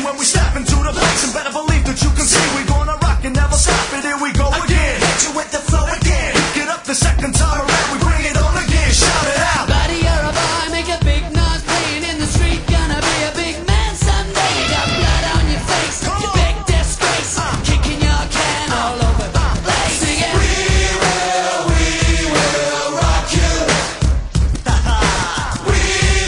when we step into the place. And better believe that you can see we gonna rock and never stop it. Here we go again. Hit you with the flow again. Get up the second time around, we bring it on again. Shout it out. Buddy, you're a boy, make a big noise playing in the street. Gonna be a big man someday. You got blood on your face, you big disgrace. Kicking your can all over the place. Sing it. We will rock you. We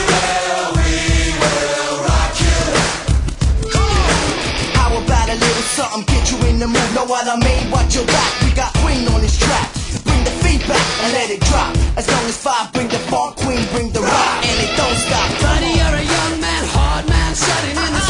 will rock you. Come on. How about a little something, get you in the mood? Know what I mean? Watch your back, we got Queen on this track. Bring the feedback and let it drop. As long as 5 bring the funk, Queen bring the rock, and it don't stop. Buddy, you're a young man, hard man, shutting in the